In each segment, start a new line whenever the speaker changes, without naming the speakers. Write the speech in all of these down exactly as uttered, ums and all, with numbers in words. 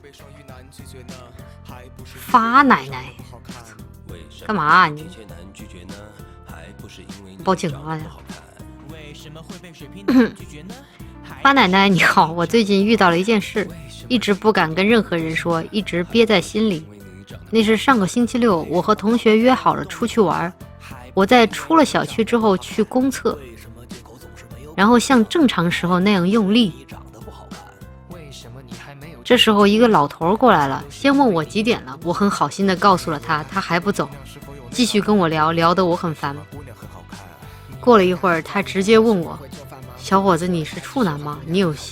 发奶奶，干嘛啊你？报警了呀！发奶奶你好，我最近遇到了一件事，一直不敢跟任何人说，一直憋在心里。那是上个星期六，我和同学约好了出去玩，我在出了小区之后去公厕，然后像正常时候那样用力。这时候一个老头过来了，先问我几点了，我很好心的告诉了他，他还不走，继续跟我聊，聊得我很烦。过了一会儿，他直接问我，小伙子你是处男吗？你有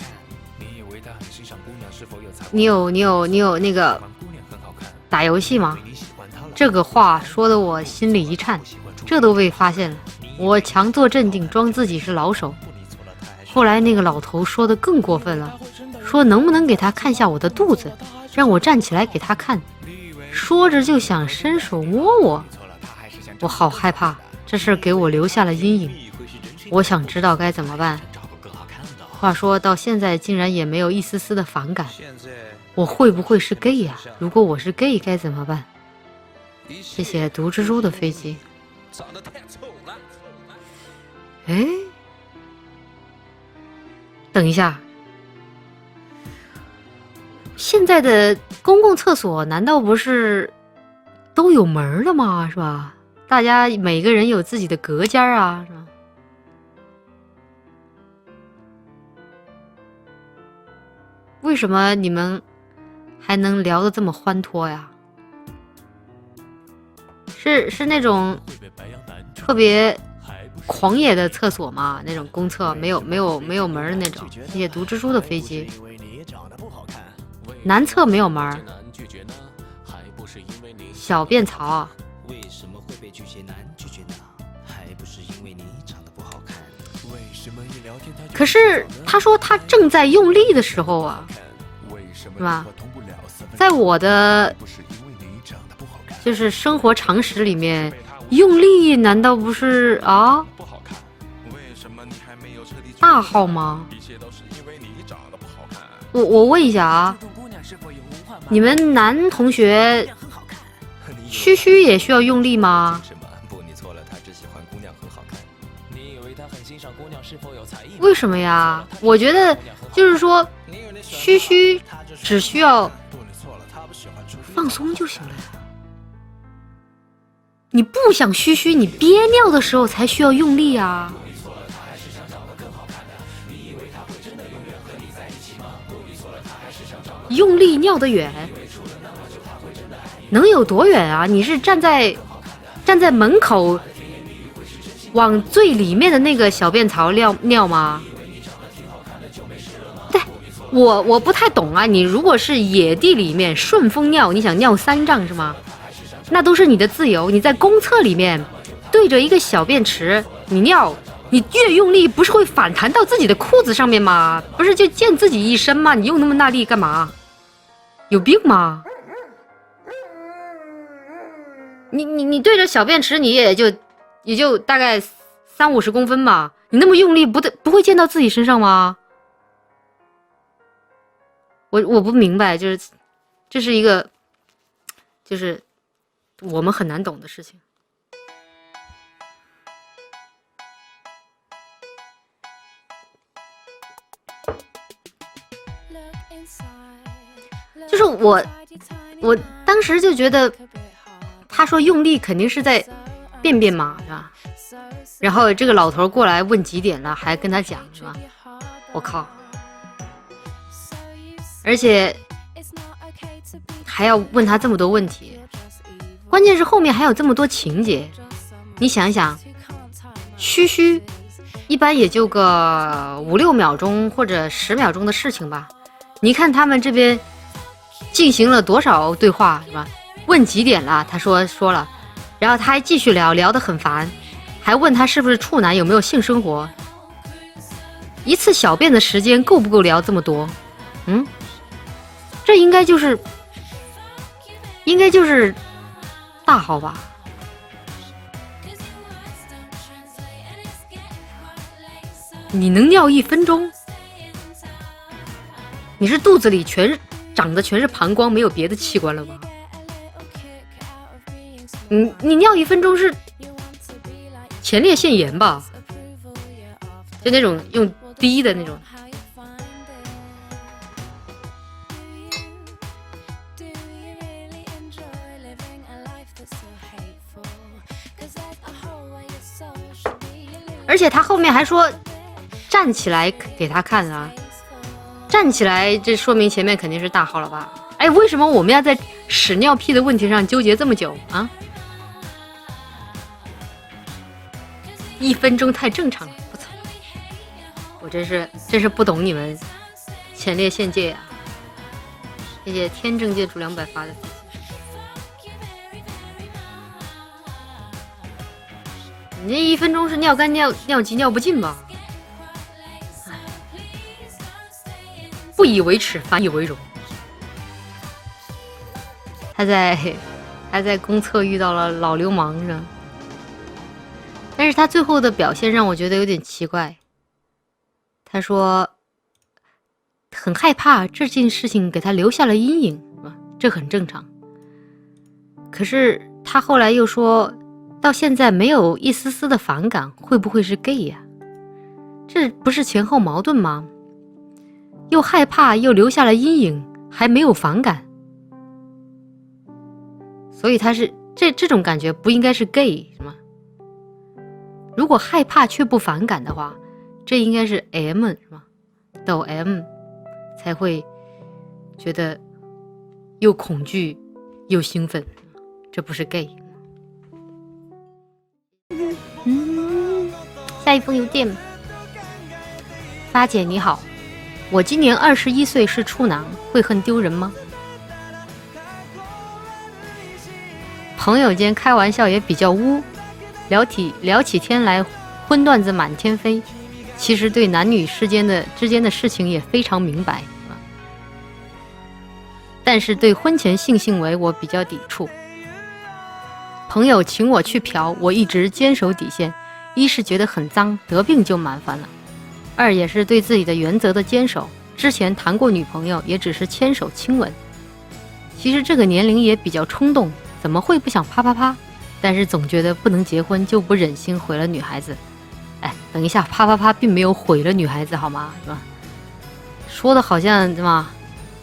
你有你有你有那个打游戏吗？这个话说得我心里一颤，这都被发现了，我强作镇定，装自己是老手。后来那个老头说的更过分了，说能不能给他看下我的肚子，让我站起来给他看，说着就想伸手摸我，我好害怕，这事给我留下了阴影，我想知道该怎么办。话说到现在竟然也没有一丝丝的反感，我会不会是 gay 呀、啊？如果我是 gay 该怎么办？谢谢毒蜘蛛的飞机。哎，等一下，现在的公共厕所难道不是都有门了吗？是吧？大家每个人有自己的隔间啊，是吧？为什么你们还能聊得这么欢脱呀？是是那种特别狂野的厕所吗？那种公厕没有没有没有门的那种。谢谢毒蜘蛛的飞机。男厕没有门，小便槽啊。为什么会被巨蟹男拒绝呢？还不是因为你长得不好看。为什么一聊天他可是他说他正在用力的时候啊，是吧？在我的就是生活常识里面，用力难道不是啊大号吗？我我问一下啊，你们男同学嘘嘘也需要用力吗？为什么呀？我觉得就是说嘘嘘只需要放松就行了呀。你不想嘘嘘，你憋尿的时候才需要用力啊。用力尿得远，能有多远啊？你是站在站在门口往最里面的那个小便槽尿尿吗？对，我我不太懂啊。你如果是野地里面顺风尿，你想尿三丈是吗？那都是你的自由。你在公厕里面对着一个小便池，你尿，你越用力不是会反弹到自己的裤子上面吗？不是就溅自己一身吗？你用那么大力干嘛？有病吗？你你你对着小便池，你也就也就大概三五十公分吧，你那么用力，不得不会溅到自己身上吗？我我不明白，就是这是一个就是我们很难懂的事情。就是我我当时就觉得他说用力肯定是在便便嘛，是吧？然后这个老头过来问几点了，还跟他讲，是吧？我靠，而且还要问他这么多问题，关键是后面还有这么多情节。你想一想，嘘嘘一般也就个五六秒钟或者十秒钟的事情吧，你看他们这边进行了多少对话，是吧？问几点了，他说说了，然后他还继续聊，聊得很烦，还问他是不是处男，有没有性生活。一次小便的时间够不够聊这么多？嗯，这应该就是应该就是大号吧。你能尿一分钟？你是肚子里全长的全是膀胱，没有别的器官了吧？你你尿一分钟是前列腺炎吧？就那种用滴的那种。而且他后面还说站起来给他看啊，站起来这说明前面肯定是大号了吧？哎，为什么我们要在屎尿屁的问题上纠结这么久啊？一分钟太正常了，我操！我真是真是不懂你们前列腺界呀、啊！谢谢天正界主两百发的。你这一分钟是尿干尿尿急尿不尽吧？不以为耻，反以为荣。他在他在公厕遇到了老流氓是吧？但是他最后的表现让我觉得有点奇怪。他说很害怕这件事情给他留下了阴影，这很正常。可是他后来又说到现在没有一丝丝的反感，会不会是 gay 呀、啊？这不是前后矛盾吗？又害怕又留下了阴影，还没有反感，所以他是这这种感觉不应该是 gay 是吗？如果害怕却不反感的话，这应该是 M 是吗？抖 M 才会觉得又恐惧又兴奋，这不是 gay。嗯，下一封邮件，发姐你好，我今年二十一岁，是处男，会很丢人吗？朋友间开玩笑也比较污，聊起聊起天来荤段子满天飞，其实对男女之间的之间的事情也非常明白，但是对婚前性行为我比较抵触。朋友请我去嫖，我一直坚守底线，一是觉得很脏，得病就麻烦了，二也是对自己的原则的坚守。之前谈过女朋友，也只是牵手亲吻。其实这个年龄也比较冲动，怎么会不想啪啪啪？但是总觉得不能结婚，就不忍心毁了女孩子。哎，等一下，啪啪啪并没有毁了女孩子好吗？是吧？说的好像对吗？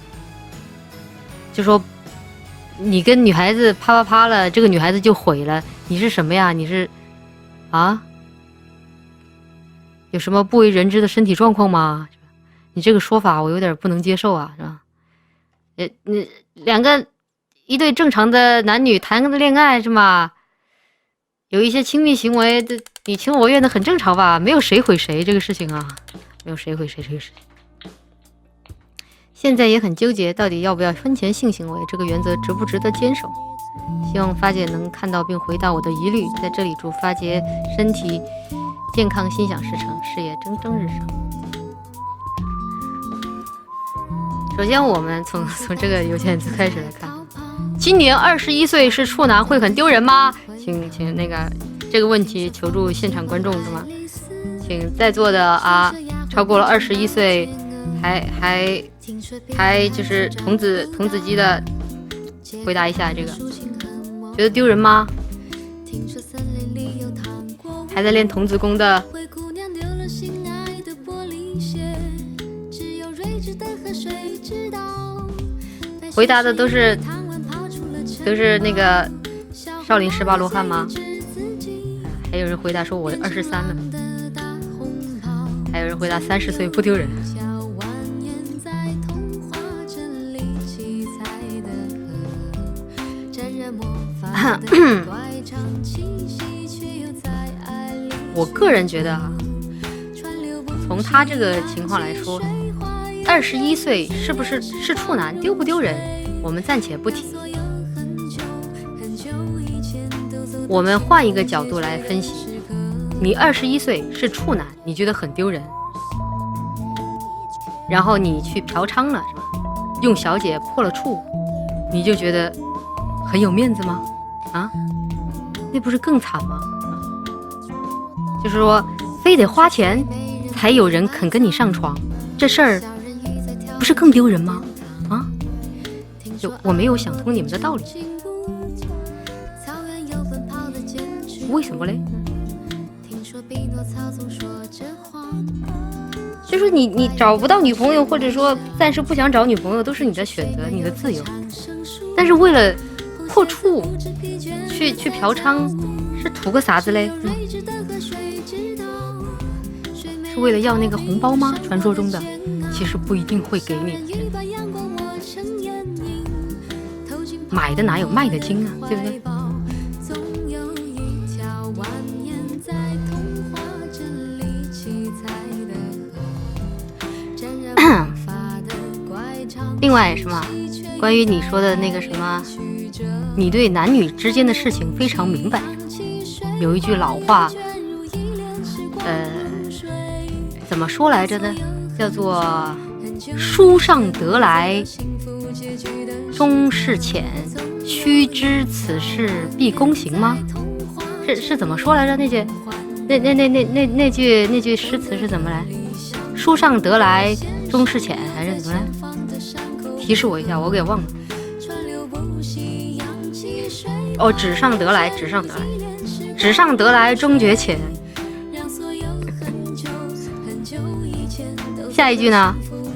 就说你跟女孩子啪啪啪了，这个女孩子就毁了，你是什么呀？你是啊？有什么不为人知的身体状况吗？你这个说法我有点不能接受啊，是吧？呃，你两个一对正常的男女谈个恋爱是吗？有一些亲密行为，你情我愿的很正常吧？没有谁毁谁这个事情啊，没有谁毁谁这个事情。现在也很纠结，到底要不要婚前性行为，这个原则值不值得坚守？希望发姐能看到并回答我的疑虑。在这里祝发姐身体健康，心想事成，事业蒸蒸日上。首先，我们从从这个邮件开始来看，今年二十一岁是处男会很丢人吗？请请那个这个问题求助现场观众是吗？请在座的啊，超过了二十一岁，还还还就是童子童子鸡的，回答一下这个，觉得丢人吗？还在练童子功的，回答的都是都是那个少林十八罗汉吗？还有人回答说我二十三了，还有人回答三十岁不丢人。我个人觉得啊，从他这个情况来说，二十一岁是不是是处男丢不丢人，我们暂且不提。我们换一个角度来分析，你二十一岁是处男，你觉得很丢人，然后你去嫖娼了是吧？用小姐破了处，你就觉得很有面子吗？啊，那不是更惨吗？就是说，非得花钱才有人肯跟你上床，这事儿不是更丢人吗？啊， 就我没有想通你们的道理，为什么嘞？就是你你找不到女朋友，或者说暂时不想找女朋友，都是你的选择，你的自由。但是为了破处去去嫖娼，是图个啥子嘞？嗯、是为了要那个红包吗？传说中的，其实不一定会给你。买的哪有卖的精啊，对不对？另外什么，关于你说的那个什么，你对男女之间的事情非常明白。有一句老话，呃，怎么说来着呢？叫做书上得来终是浅，须知此事必躬行吗？是是怎么说来着？那句那那那那那那句那句诗词是怎么来？书上得来终是浅，还是怎么来？提示我一下，我给忘了。哦，纸上得来，纸上得来，纸上得来终觉浅。下一句呢？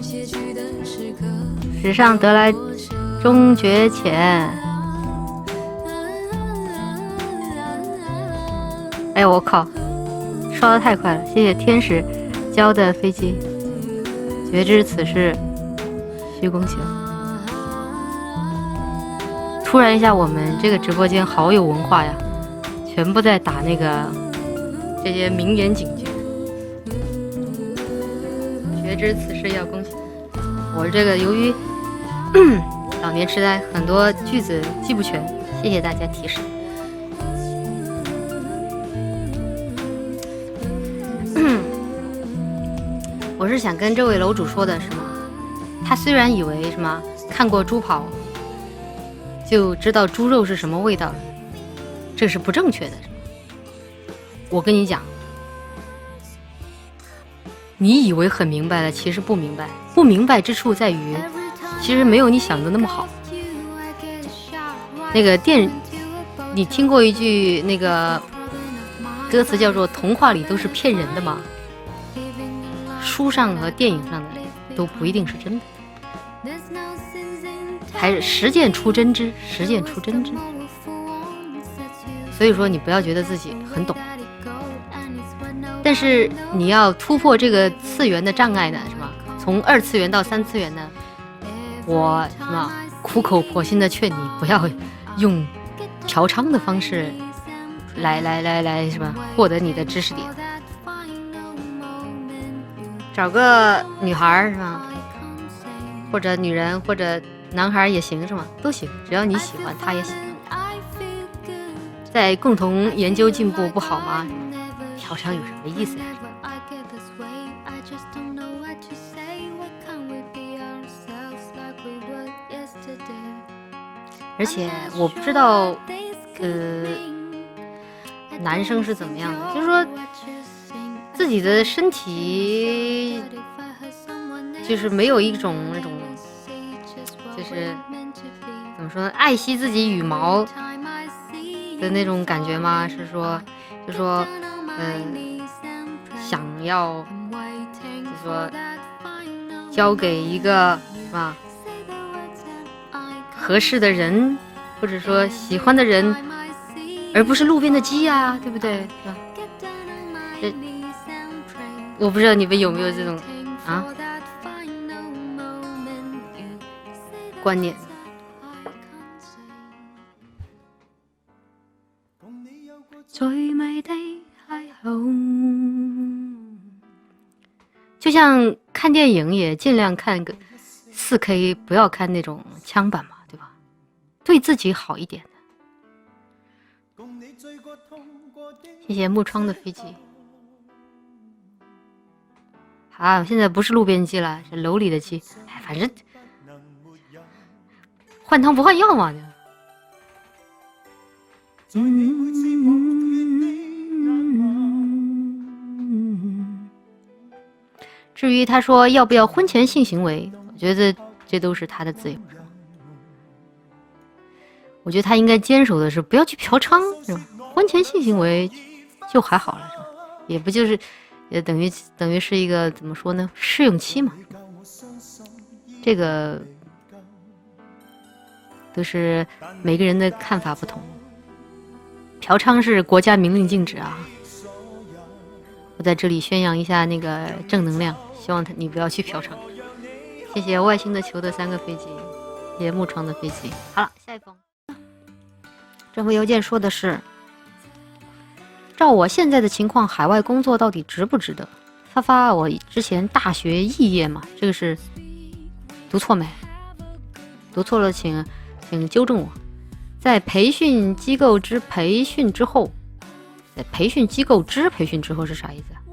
纸上得来终觉浅。哎，我靠，刷得太快了！谢谢天使教的飞机，觉知此事虚躬行。突然一下，我们这个直播间好有文化呀，全部在打那个这些名言警句。觉知此事要躬行。我这个由于老年痴呆，很多句子记不全，谢谢大家提示。我是想跟这位楼主说的是吗？他虽然以为什么看过猪跑就知道猪肉是什么味道了，这是不正确的。我跟你讲，你以为很明白了，其实不明白。不明白之处在于，其实没有你想的那么好。那个电，你听过一句那个歌词叫做“童话里都是骗人的”吗？书上和电影上的都不一定是真的。还是实践出真知，实践出真知。所以说你不要觉得自己很懂，但是你要突破这个次元的障碍呢，是吧？从二次元到三次元呢，我什么苦口婆心的劝你不要用嫖娼的方式来来来来什么获得你的知识点。找个女孩是吧？或者女人或者男孩也行是吗？都行，只要你喜欢，他也喜欢。在共同研究进步不好吗？嫖娼有什么意思呀？而且我不知道，呃，男生是怎么样的，就是说自己的身体，就是没有一种那种。就是怎么说呢，爱惜自己羽毛的那种感觉吗？是说，就说，嗯、呃，想要，就说交给一个是吧合适的人，或者说喜欢的人，而不是路边的鸡啊，对不对？是吧？这我不知道你们有没有这种啊观念。最美的邂逅，就像看电影也尽量看个 四 K， 不要看那种枪版嘛，对吧？对自己好一点的。谢谢木窗的飞机。好，现在不是路边鸡了，是楼里的鸡。哎，反正换汤不换药嘛。至于他说要不要婚前性行为，我觉得这都是他的自由。 我觉得他应该坚守的是不要去嫖娼，是吧？婚前性行为就还好了，是吧？也不就是也等于等于是一个怎么说呢？试用期嘛。这个都是每个人的看法不同。嫖娼是国家明令禁止啊！我在这里宣扬一下那个正能量，希望他你不要去嫖娼。谢谢外星的球的三个飞机，谢谢木床的飞机。好了，下一封。这封邮件说的是：照我现在的情况，海外工作到底值不值得？发发，我之前大学肄业嘛，这个是读错没？读错了请请纠正我。在培训机构之培训之后，在培训机构之培训之后是啥意思啊？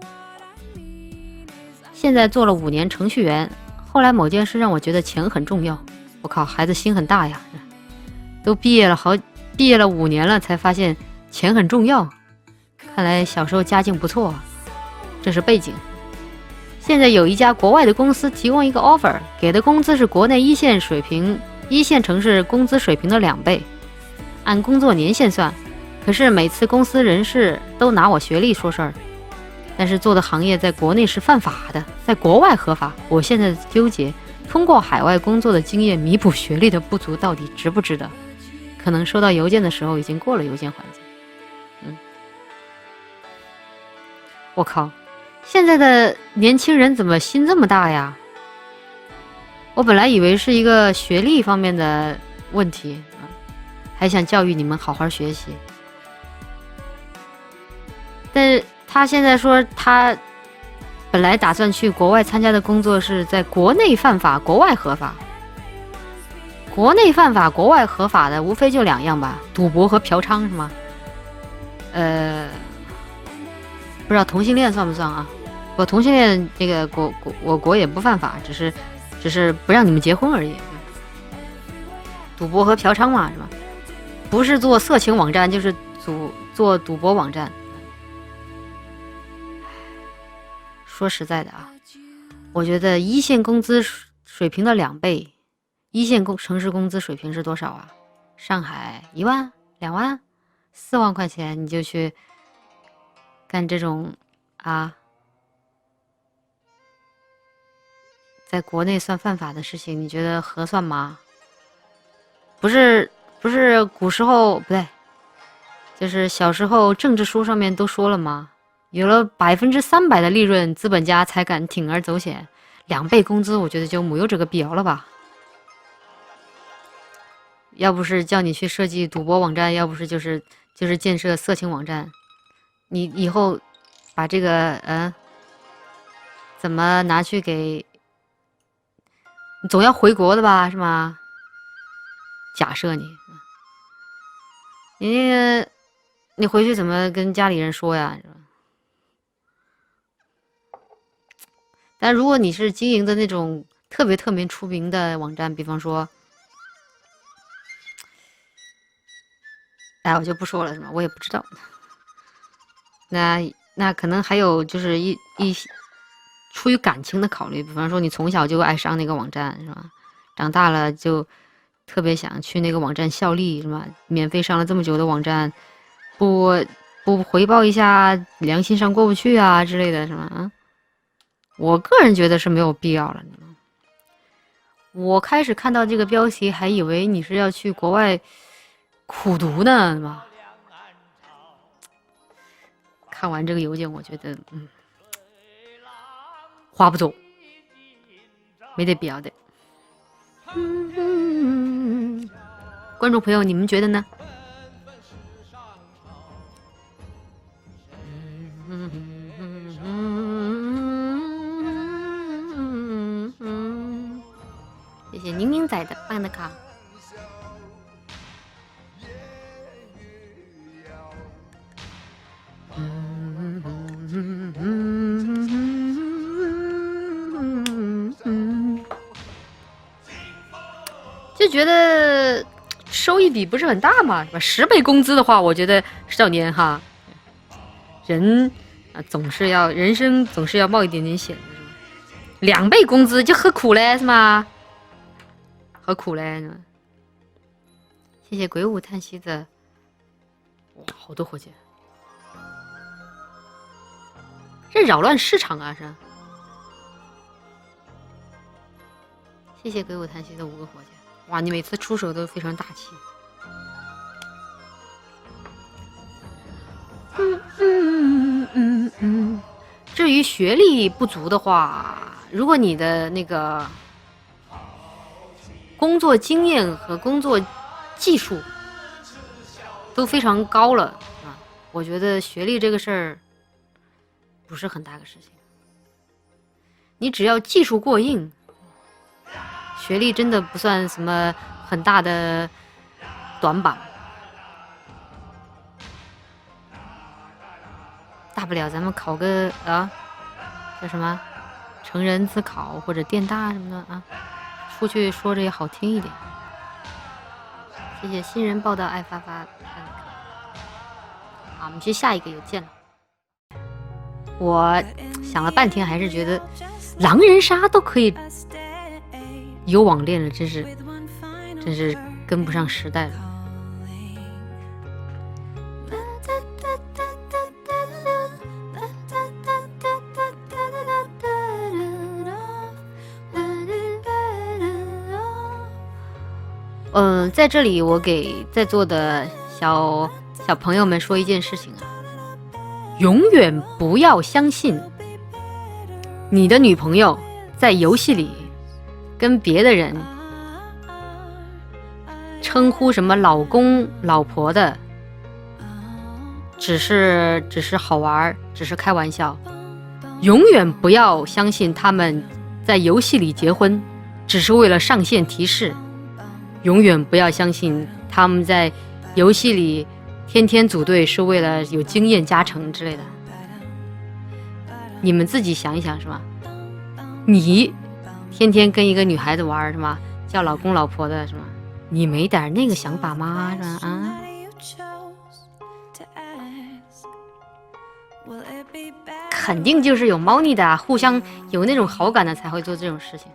现在做了五年程序员，后来某件事让我觉得钱很重要。我靠，孩子心很大呀！都毕业了好毕业了五年了，才发现钱很重要。看来小时候家境不错啊。这是背景。现在有一家国外的公司提供一个 offer， 给的工资是国内一线水平一线城市工资水平的两倍。按工作年限算，可是每次公司人事都拿我学历说事儿，但是做的行业在国内是犯法的，在国外合法。我现在纠结，通过海外工作的经验弥补学历的不足，到底值不值得？可能收到邮件的时候已经过了邮件环节。嗯，我靠，现在的年轻人怎么心这么大呀？我本来以为是一个学历方面的问题。还想教育你们好好学习，但是他现在说他本来打算去国外参加的工作是在国内犯法，国外合法。国内犯法，国外合法的无非就两样吧，赌博和嫖娼是吗？呃，不知道同性恋算不算啊？我同性恋这个国国我国也不犯法，只是只是不让你们结婚而已。赌博和嫖娼嘛，是吧？不是做色情网站，就是做做赌博网站。说实在的啊，我觉得一线工资水平的两倍，一线工城市工资水平是多少啊？上海一万、两万、四万块钱，你就去干这种啊，在国内算犯法的事情，你觉得合算吗？不是。不是古时候不对，就是小时候政治书上面都说了吗？有了百分之三百的利润，资本家才敢铤而走险。两倍工资，我觉得就没有这个必要了吧？要不是叫你去设计赌博网站，要不是就是就是建设色情网站，你以后把这个嗯，怎么拿去给？你总要回国的吧，是吗？假设你。你那个，你回去怎么跟家里人说呀？但如果你是经营的那种特别特别出名的网站，比方说，哎，我就不说了，是吗？我也不知道。那那可能还有就是一一出于感情的考虑，比方说你从小就爱上那个网站，是吧？长大了就。特别想去那个网站效力，是吧？免费上了这么久的网站，不不回报一下，良心上过不去啊之类的，是吧？啊，我个人觉得是没有必要了。我开始看到这个标题，还以为你是要去国外苦读呢，是吧？看完这个邮件，我觉得，嗯，话不多，没得必要的。嗯嗯，观众朋友，你们觉得呢？谢谢宁宁仔的办的卡。就觉得收益比不是很大嘛，是吧？十倍工资的话，我觉得少年哈，人啊总是要人生总是要冒一点点险的，是吧？两倍工资就何苦嘞，是吗？何苦嘞？ 谢谢鬼舞叹息的，哇，好多火箭，这扰乱市场啊！是。谢谢鬼舞叹息的五个火箭，哇，你每次出手都非常大气。嗯嗯嗯嗯。至于学历不足的话，如果你的那个工作经验和工作技术都非常高了啊，我觉得学历这个事儿不是很大的事情。你只要技术过硬，学历真的不算什么很大的短板。大不了咱们考个啊，叫什么成人自考或者电大什么的啊，出去说着也好听一点。谢谢新人报道爱发发。好，我们去下一个邮件了。我想了半天，还是觉得狼人杀都可以有网恋了，真是真是跟不上时代了。嗯、呃，在这里我给在座的小小朋友们说一件事情啊，永远不要相信你的女朋友在游戏里跟别的人称呼什么老公老婆的，只是只是好玩，只是开玩笑。永远不要相信他们在游戏里结婚只是为了上线提示，永远不要相信他们在游戏里天天组队是为了有经验加成之类的。你们自己想一想是吧？你天天跟一个女孩子玩是吧？叫老公老婆的是吧？你没点那个想法吗？是吧？啊？肯定就是有猫腻的啊，互相有那种好感的才会做这种事情。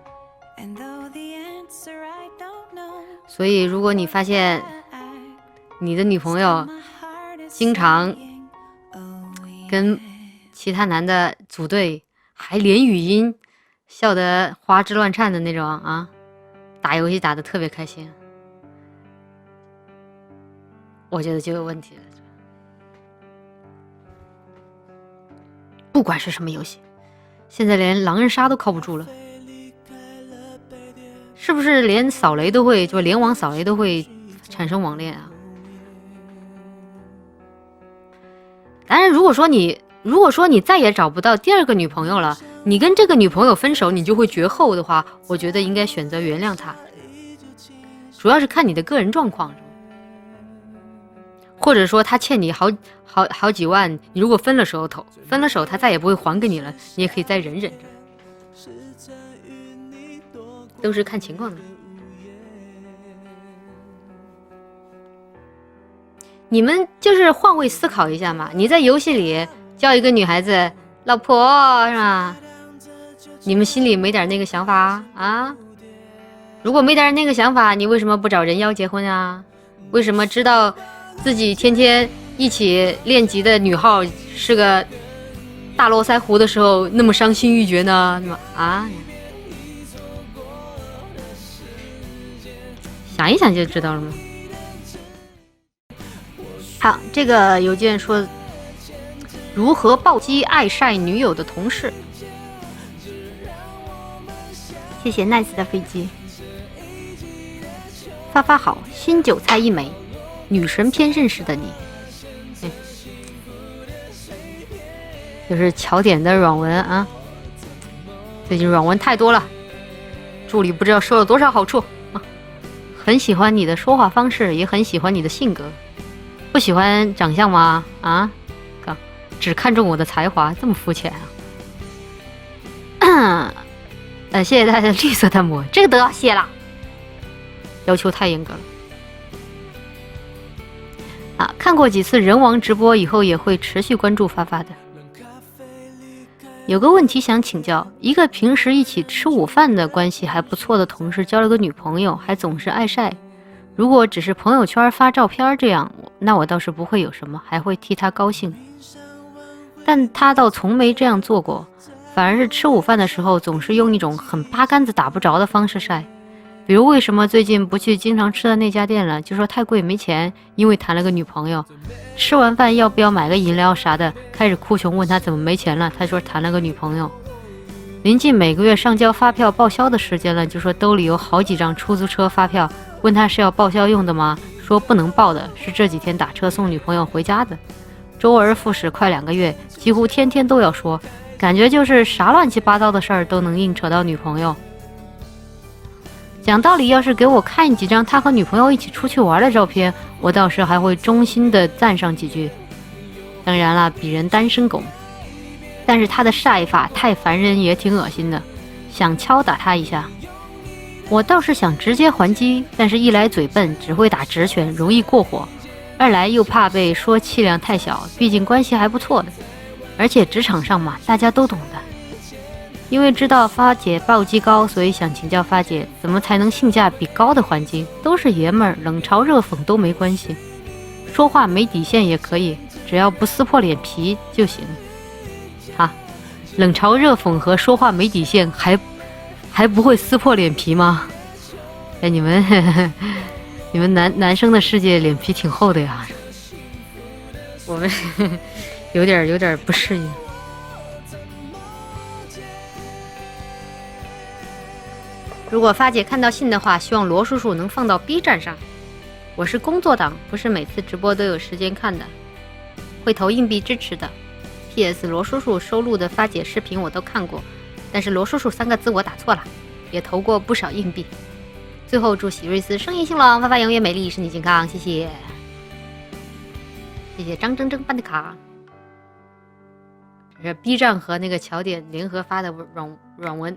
所以如果你发现你的女朋友经常跟其他男的组队，还连语音，笑得花枝乱颤的那种啊，打游戏打得特别开心，我觉得就有问题了。不管是什么游戏，现在连狼人杀都靠不住了，是不是连扫雷都会，就联网扫雷都会产生网恋啊？当然，如果说你如果说你再也找不到第二个女朋友了，你跟这个女朋友分手，你就会绝后的话，我觉得应该选择原谅她。主要是看你的个人状况，或者说他欠你好好好几万，你如果分了手头，分了手他再也不会还给你了，你也可以再忍忍着，都是看情况的。你们就是换位思考一下嘛，你在游戏里叫一个女孩子老婆是吧？你们心里没点那个想法啊？如果没点那个想法，你为什么不找人妖结婚啊？为什么知道自己天天一起练级的女号是个大络腮胡的时候那么伤心欲绝呢？啊，想一想就知道了吗？好，这个邮件说如何暴击爱晒女友的同事。谢谢 nice 的飞机。发发好，新韭菜一枚，女神篇认识的你。嗯，就是巧点的软文啊，最近软文太多了，助理不知道收了多少好处啊。很喜欢你的说话方式，也很喜欢你的性格。不喜欢长相吗？啊，只看重我的才华，这么肤浅啊！呃，谢谢大家绿色弹幕，这个都要谢了，要求太严格了。啊，看过几次人王直播以后，也会持续关注发发的。有个问题想请教，一个平时一起吃午饭的关系还不错的同事，交了个女朋友，还总是爱晒， 如果只是朋友圈发照片这样，那我倒是不会有什么，还会替他高兴。但他倒从没这样做过，反而是吃午饭的时候总是用一种很八竿子打不着的方式晒。比如为什么最近不去经常吃的那家店了，就说太贵没钱，因为谈了个女朋友。吃完饭要不要买个饮料啥的，开始哭穷问他怎么没钱了，他说谈了个女朋友。临近每个月上交发票报销的时间了，就说兜里有好几张出租车发票，问他是要报销用的吗？说不能报的，是这几天打车送女朋友回家的。周而复始快两个月，几乎天天都要说，感觉就是啥乱七八糟的事儿都能硬扯到女朋友。讲道理，要是给我看几张他和女朋友一起出去玩的照片，我倒是还会衷心的赞上几句。当然了，鄙人单身狗，但是他的晒法太烦人，也挺恶心的，想敲打他一下。我倒是想直接还击，但是一来嘴笨，只会打直拳，容易过火；二来又怕被说气量太小，毕竟关系还不错的，而且职场上嘛，大家都懂的。因为知道发姐暴击高，所以想请教发姐，怎么才能性价比高的还击？都是爷们儿，冷嘲热讽都没关系，说话没底线也可以，只要不撕破脸皮就行。哈，冷嘲热讽和说话没底线还还不会撕破脸皮吗？哎，你们呵呵你们男男生的世界脸皮挺厚的呀，我们呵呵有点有点不适应。如果发姐看到信的话，希望罗叔叔能放到 B 站上。我是工作党，不是每次直播都有时间看的，会投硬币支持的。P S 罗叔叔收录的发姐视频我都看过，但是罗叔叔三个字我打错了，也投过不少硬币。最后祝喜瑞斯生意兴隆，发发永远美丽，身体健康，谢谢。谢谢张铮铮办的卡。这是 B 站和那个巧点联合发的软软文。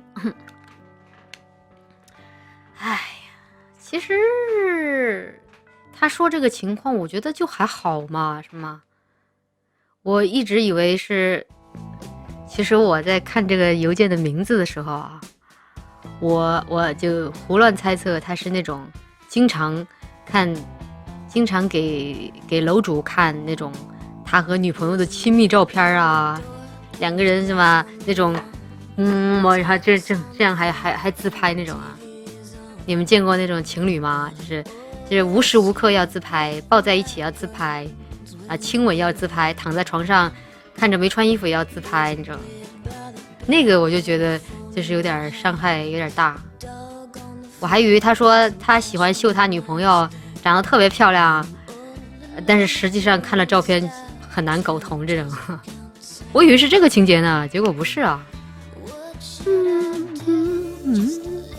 哎呀，其实他说这个情况，我觉得就还好嘛，是吗？我一直以为是，其实我在看这个邮件的名字的时候啊，我我就胡乱猜测他是那种经常看，经常给给楼主看那种他和女朋友的亲密照片啊，两个人是吧？那种，嗯，我然后这这这样还还还自拍那种啊。你们见过那种情侣吗？就是就是无时无刻要自拍，抱在一起要自拍，啊，亲吻要自拍，躺在床上看着没穿衣服也要自拍，你知道吗？那个我就觉得就是有点伤害，有点大。我还以为他说他喜欢秀他女朋友长得特别漂亮，但是实际上看了照片很难苟同这种。我以为是这个情节呢，结果不是啊。嗯嗯嗯。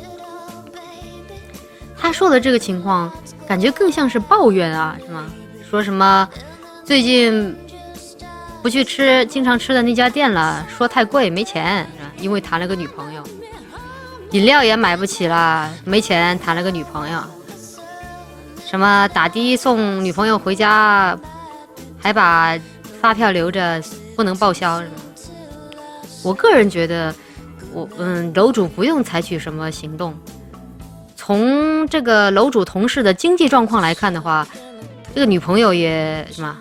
他说的这个情况感觉更像是抱怨啊，是吗？说什么最近不去吃经常吃的那家店了，说太贵没钱，是吧？因为谈了个女朋友，饮料也买不起了，没钱谈了个女朋友，什么打的送女朋友回家还把发票留着不能报销，是吗？我个人觉得我嗯楼主不用采取什么行动。从这个楼主同事的经济状况来看的话，这个女朋友也什么，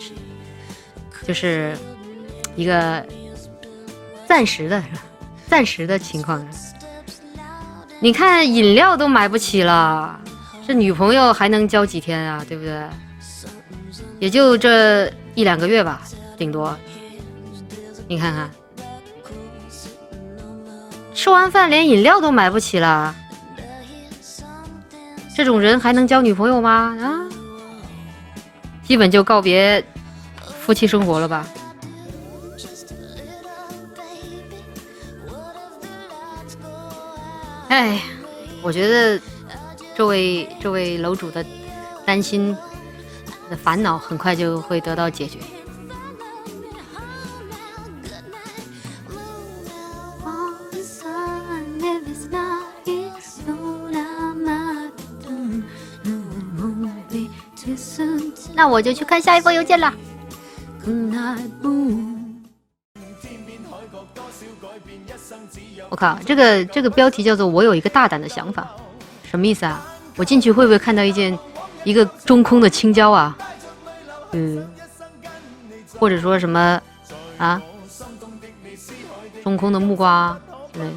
就是一个暂时的、暂时的情况。你看饮料都买不起了，这女朋友还能交几天啊？对不对？也就这一两个月吧，顶多。你看看，吃完饭连饮料都买不起了。这种人还能交女朋友吗？啊，基本就告别夫妻生活了吧。哎，我觉得这位这位楼主的担心的烦恼很快就会得到解决。那我就去看下一封邮件了。我靠，这个这个标题叫做"我有一个大胆的想法"，什么意思啊？ 我进去会不会看到一件一个中空的青椒啊？嗯，或者说什么啊，中空的木瓜之类的。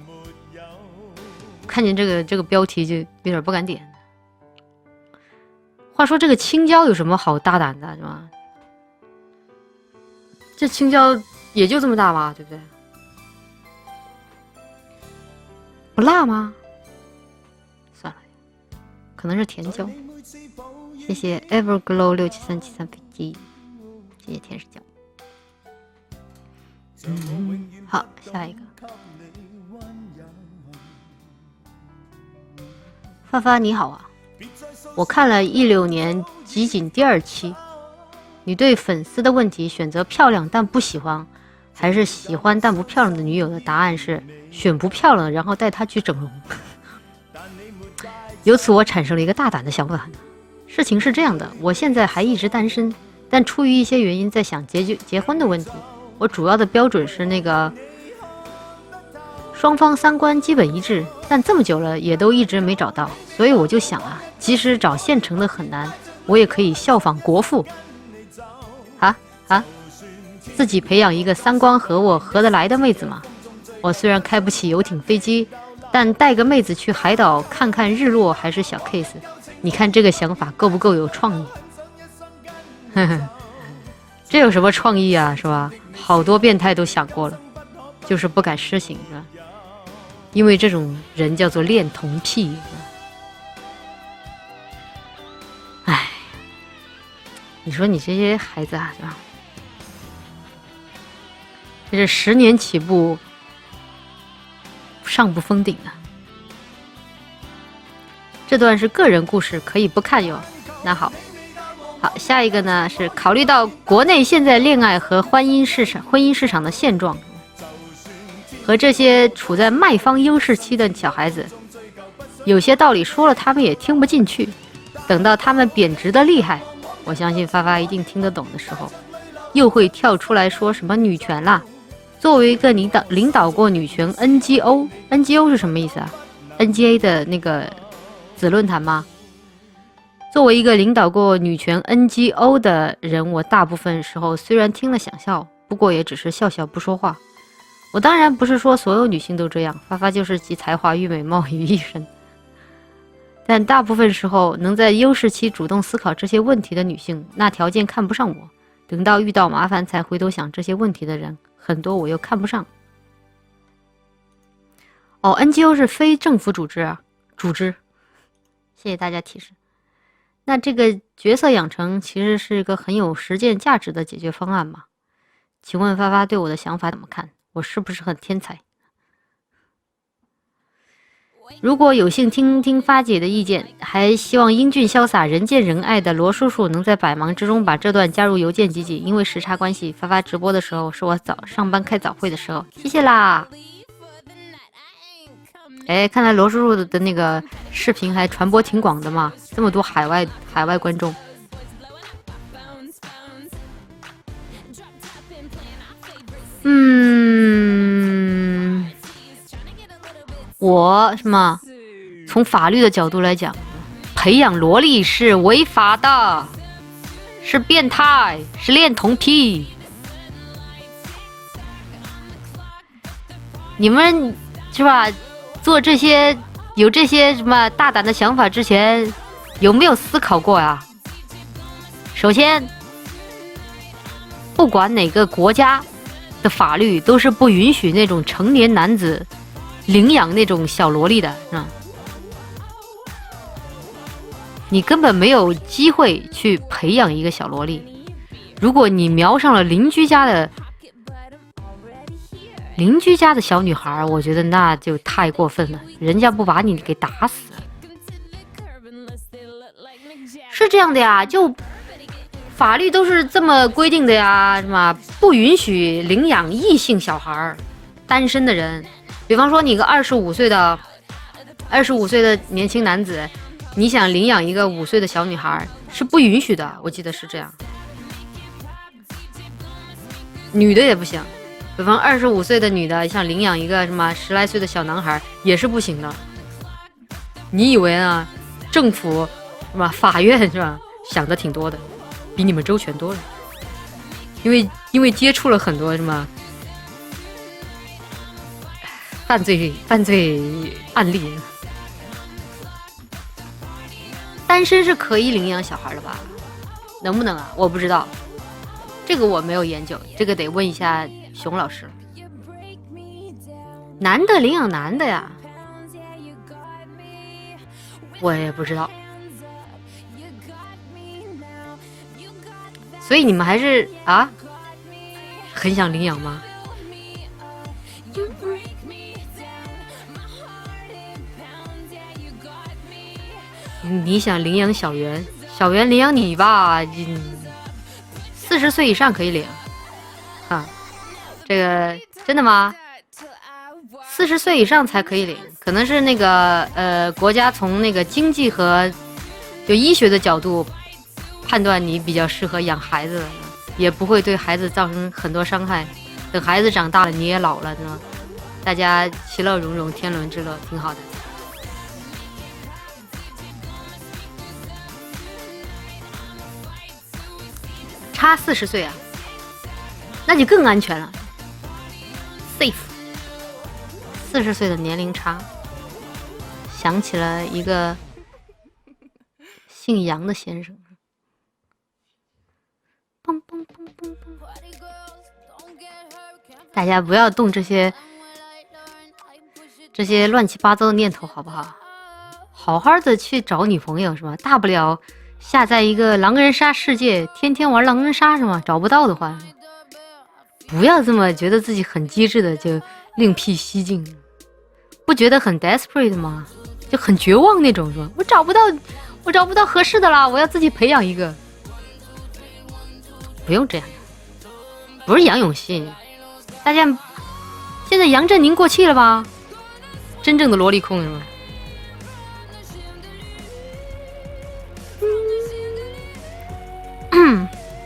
看见这个这个标题就有点不敢点。话说这个青椒有什么好大胆的，是吧？这青椒也就这么大吧，对不对？不辣吗？算了，可能是甜椒。谢谢 Everglow 六七三七三飞机，谢谢天使酱。嗯，好，下一个。发发你好啊，我看了一六年集锦第二期，你对粉丝的问题选择漂亮但不喜欢，还是喜欢但不漂亮的女友的答案是选不漂亮，然后带她去整容。由此我产生了一个大胆的想法，事情是这样的，我现在还一直单身，但出于一些原因在想结结结婚的问题。我主要的标准是那个双方三观基本一致，但这么久了也都一直没找到，所以我就想啊，即使找现成的很难，我也可以效仿国父啊啊，自己培养一个三观和我合得来的妹子嘛。我虽然开不起游艇飞机，但带个妹子去海岛看看日落还是小 case。 你看这个想法够不够有创意？呵呵，这有什么创意啊，是吧？好多变态都想过了，就是不敢施行，是吧？因为这种人叫做恋童癖。哎，你说你这些孩子啊，是吧？这是十年起步，上不封顶啊！这段是个人故事，可以不看哟。那好。好，下一个呢是考虑到国内现在恋爱和婚姻市场婚姻市场的现状，和这些处在卖方优势期的小孩子，有些道理说了他们也听不进去，等到他们贬值的厉害，我相信发发一定听得懂的时候，又会跳出来说什么女权啦。作为一个领导领导过女权 N G O N G O 是什么意思啊？ N G A 的那个子论坛吗？作为一个领导过女权 N G O 的人，我大部分时候虽然听了想笑，不过也只是笑笑不说话。我当然不是说所有女性都这样，发发就是集才华与美貌于一身。但大部分时候能在优势期主动思考这些问题的女性，那条件看不上我，等到遇到麻烦才回头想这些问题的人，很多我又看不上。哦 N G O 是非政府组织啊，组织。谢谢大家提示。那这个角色养成其实是一个很有实践价值的解决方案嘛？请问发发对我的想法怎么看？我是不是很天才？如果有幸听听发姐的意见，还希望英俊潇洒、人见人爱的罗叔叔能在百忙之中把这段加入邮件集锦。因为时差关系，发发直播的时候是我早上班开早会的时候。谢谢啦！哎，看来罗叔叔的那个视频还传播挺广的嘛，这么多海外海外观众。嗯，我什么？从法律的角度来讲，培养萝莉是违法的，是变态，是恋童癖。你们是吧？做这些有这些什么大胆的想法之前，有没有思考过呀？首先，不管哪个国家的法律都是不允许那种成年男子领养那种小萝莉的，嗯，你根本没有机会去培养一个小萝莉。如果你瞄上了邻居家的邻居家的小女孩，我觉得那就太过分了，人家不把你给打死。是这样的呀，就法律都是这么规定的呀，什么不允许领养异性小孩，单身的人，比方说你个二十五岁的二十五岁的年轻男子，你想领养一个五岁的小女孩是不允许的，我记得是这样。女的也不行。比方二十五岁的女的想领养一个什么十来岁的小男孩也是不行的。你以为啊， 政府是吧？法院是吧？想的挺多的，比你们周全多了。因为因为接触了很多什么犯罪犯罪案例。单身是可以领养小孩的吧？能不能啊？我不知道，这个我没有研究，这个得问一下熊老师。男的领养男的呀？我也不知道。所以你们还是啊，很想领养吗？你想领养小圆，小圆领养你吧，四十岁以上可以领啊。这个真的吗？四十岁以上才可以领，可能是那个呃国家从那个经济和就医学的角度判断你比较适合养孩子，也不会对孩子造成很多伤害。等孩子长大了，你也老了，呢，大家其乐融融，天伦之乐，挺好的。差四十岁啊，那就更安全了 ，safe。四十岁的年龄差，想起了一个姓杨的先生。蹦蹦蹦蹦蹦，大家不要动这些这些乱七八糟的念头，好不好？好好的去找女朋友是吧？大不了下载一个狼人杀世界，天天玩狼人杀是吗？找不到的话，不要这么觉得自己很机智的就另辟蹊径，不觉得很 desperate 吗？就很绝望那种是吧？我找不到，我找不到合适的啦，我要自己培养一个。不用这样，不是杨永信，大家现在杨振宁过气了吧？真正的萝莉控是吗？嗯，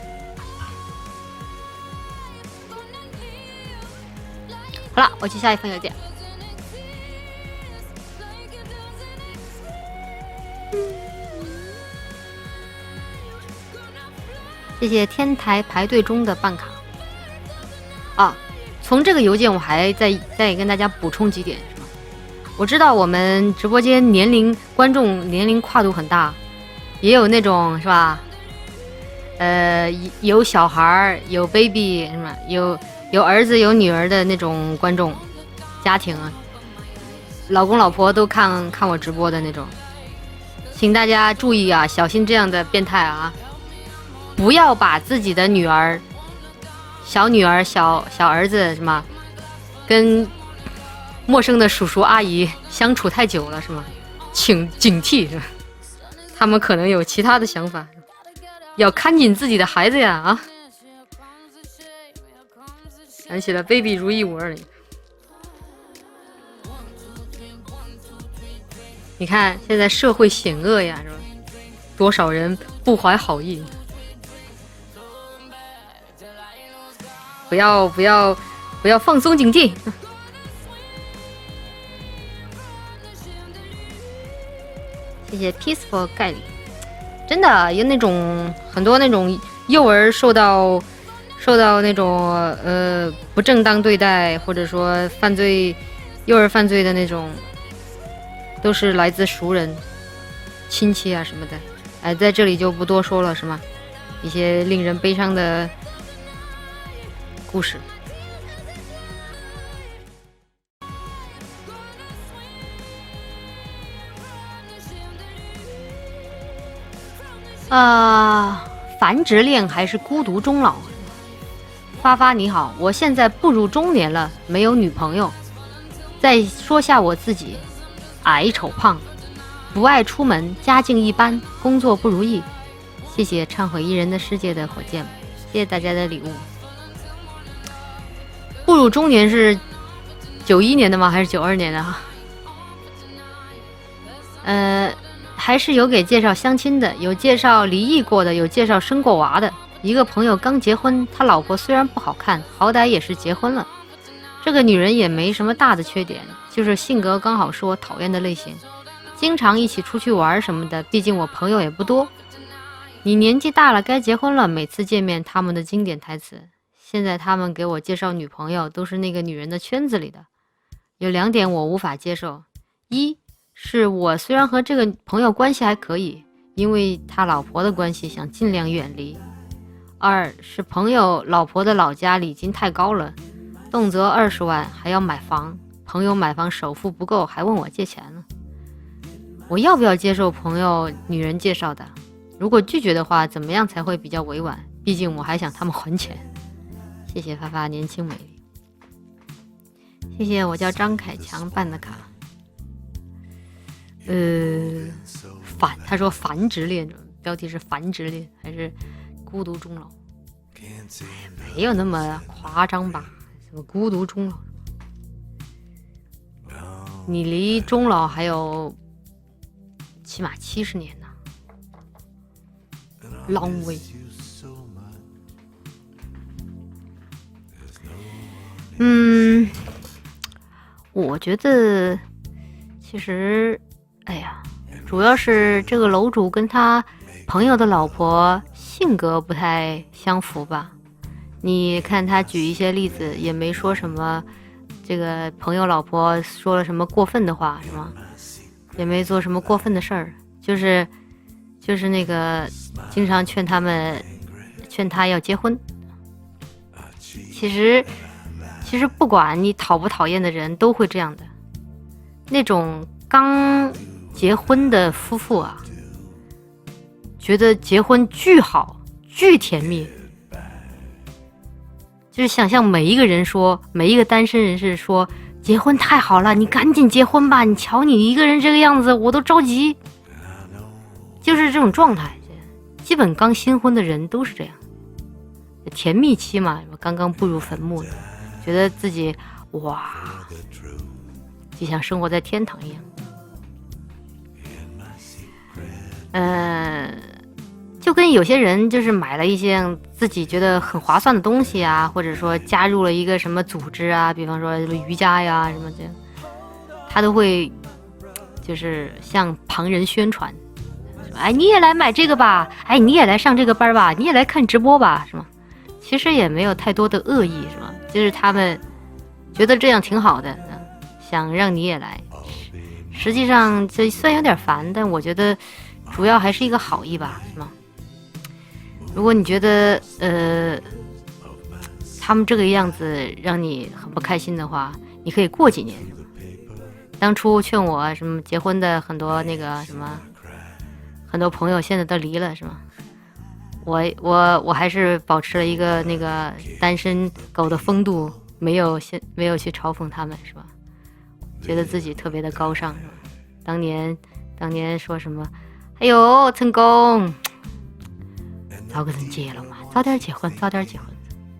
好了，我去下一封邮件。谢谢天台排队中的办卡啊！从这个邮件我还再再跟大家补充几点，是吧？我知道我们直播间年龄观众年龄跨度很大，也有那种是吧？呃，有小孩有 baby 是吧？有有儿子有女儿的那种观众家庭啊，老公老婆都看看我直播的那种，请大家注意啊，小心这样的变态啊！不要把自己的女儿、小女儿、小小儿子什么，跟陌生的叔叔阿姨相处太久了是吗？请警惕是吧？他们可能有其他的想法，要看紧自己的孩子呀啊！想起了 baby 如意五二零，你看现在社会险恶呀是吧？多少人不怀好意。不要不要不要放松警惕！谢谢 peaceful 概率，真的有那种很多那种幼儿受到受到那种呃不正当对待，或者说犯罪幼儿犯罪的那种，都是来自熟人、亲戚啊什么的。哎，在这里就不多说了，是吗？一些令人悲伤的故事。啊、呃，繁殖恋还是孤独终老？发发你好，我现在步入中年了，没有女朋友。再说下我自己，矮丑胖，不爱出门，家境一般，工作不如意。谢谢忏悔一人的世界的火箭，谢谢大家的礼物。步入中年是九一年的吗？还是九二年的哈？呃，还是有给介绍相亲的，有介绍离异过的，有介绍生过娃的。一个朋友刚结婚，他老婆虽然不好看，好歹也是结婚了。这个女人也没什么大的缺点，就是性格刚好是我讨厌的类型。 经常一起出去玩什么的，毕竟我朋友也不多。你年纪大了，该结婚了。每次见面，他们的经典台词。现在他们给我介绍女朋友，都是那个女人的圈子里的。有两点我无法接受：一是我虽然和这个朋友关系还可以，因为他老婆的关系想尽量远离；二是朋友老婆的老家礼金太高了，动辄二十万，还要买房。朋友买房首付不够，还问我借钱呢。我要不要接受朋友女人介绍的？如果拒绝的话，怎么样才会比较委婉？毕竟我还想他们还钱。谢谢发发年轻美丽，谢谢我叫张凯强办的卡。呃，繁，他说繁殖恋，标题是繁殖恋还是孤独终老？没有那么夸张吧？什么孤独终老？你离终老还有起码七十年呢 ，long way。嗯，我觉得其实，哎呀，主要是这个楼主跟他朋友的老婆性格不太相符吧。你看他举一些例子，也没说什么这个朋友老婆说了什么过分的话，是吗？也没做什么过分的事儿，就是就是那个经常劝他们劝他要结婚。其实其实不管你讨不讨厌的人都会这样的。那种刚结婚的夫妇啊，觉得结婚巨好巨甜蜜，就是想象每一个人说，每一个单身人士说，结婚太好了，你赶紧结婚吧，你瞧你一个人这个样子，我都着急。就是这种状态，基本刚新婚的人都是这样，甜蜜期嘛，刚刚步入坟墓，觉得自己哇，就像生活在天堂一样。嗯、呃，就跟有些人就是买了一些自己觉得很划算的东西啊，或者说加入了一个什么组织啊，比方说什么瑜伽呀什么的，他都会就是向旁人宣传，哎，你也来买这个吧，哎，你也来上这个班吧，你也来看直播吧，是吗？其实也没有太多的恶意，是吗？就是他们觉得这样挺好的，想让你也来。实际上这虽然有点烦，但我觉得主要还是一个好意吧，是吗？如果你觉得呃他们这个样子让你很不开心的话，你可以过几年。当初劝我什么结婚的很多那个什么很多朋友现在都离了，是吗？我我我还是保持了一个那个单身狗的风度，没有先没有去嘲讽他们，是吧？觉得自己特别的高尚，是吧？当年当年说什么，哎呦成功，早个人结了嘛，早点结婚，早点结婚。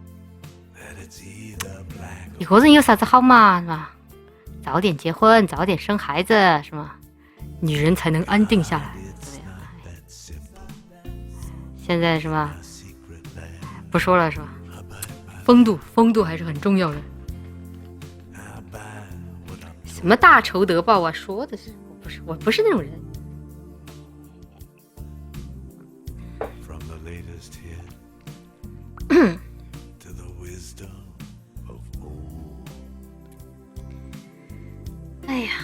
一个人有啥子好嘛，是吧？早点结婚，早点生孩子，是吗？女人才能安定下来。现在是吧？不说了是吧？风度，风度还是很重要的。什么大仇得报啊？说的是我不是，我不是那种人。哎呀，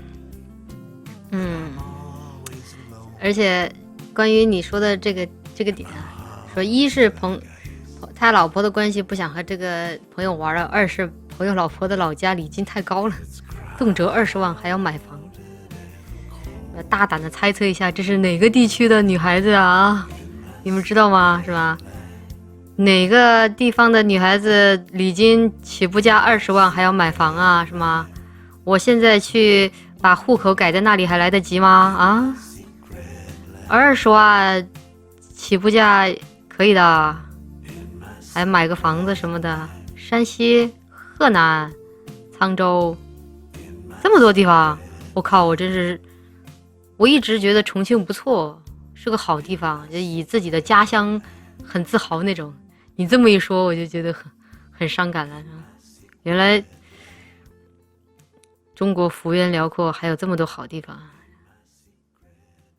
嗯，而且关于你说的这个这个点啊，说一是朋他老婆的关系不想和这个朋友玩了，二是朋友老婆的老家礼金太高了，动辄二十万还要买房。大胆的猜测一下，这是哪个地区的女孩子啊？你们知道吗？是吧？哪个地方的女孩子礼金起步价二十万还要买房啊？是吗？我现在去把户口改在那里还来得及吗？啊，二十万起步价可以的，还买个房子什么的。山西、河南、沧州，这么多地方，我靠，我真是，我一直觉得重庆不错，是个好地方，就以自己的家乡很自豪那种。你这么一说，我就觉得很很伤感了。原来中国幅员辽阔，还有这么多好地方。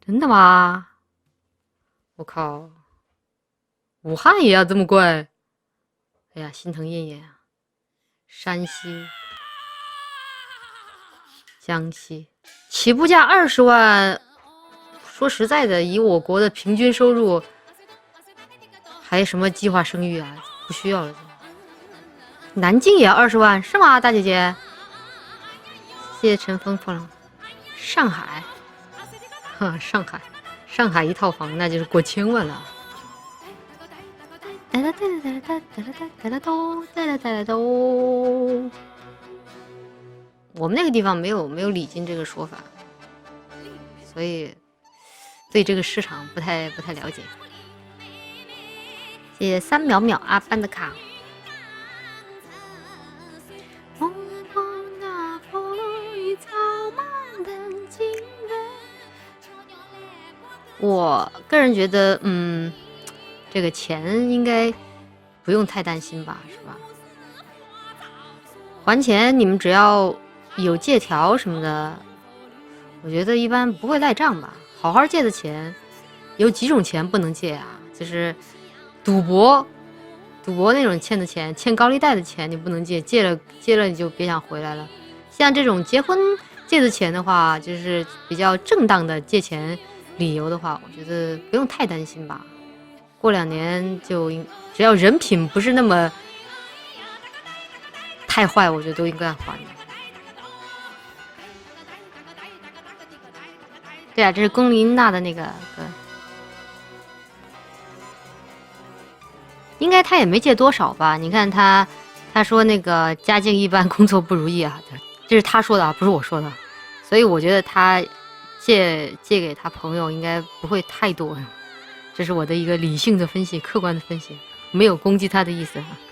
真的吗？我靠，武汉也要这么贵？哎呀，心疼燕燕啊！山西、江西，起步价二十万。说实在的，以我国的平均收入，还什么计划生育啊？不需要了。南京也要二十万是吗，大姐姐？谢谢陈峰峰。上海，哈，上海，上海一套房那就是过千万了。哒啦哒啦哒啦哒啦哒啦咚哒啦哒啦咚。我们那个地方没有没有礼金这个说法，所以对这个市场不太不太了解。谢谢三秒秒阿班的卡。我个人觉得，嗯，这个钱应该不用太担心吧，是吧？还钱你们只要有借条什么的，我觉得一般不会赖账吧。好好借的钱，有几种钱不能借啊？就是赌博，赌博那种欠的钱，欠高利贷的钱你不能借，借了借了你就别想回来了。像这种结婚借的钱的话，就是比较正当的借钱理由的话，我觉得不用太担心吧。过两年就应，只要人品不是那么太坏，我觉得都应该还的。对啊，这是龚琳娜的那个歌，应该他也没借多少吧？你看他，他说那个家境一般，工作不如意啊，这是他说的啊，不是我说的。所以我觉得他借借给他朋友应该不会太多，这是我的一个理性的分析，客观的分析，没有攻击他的意思啊。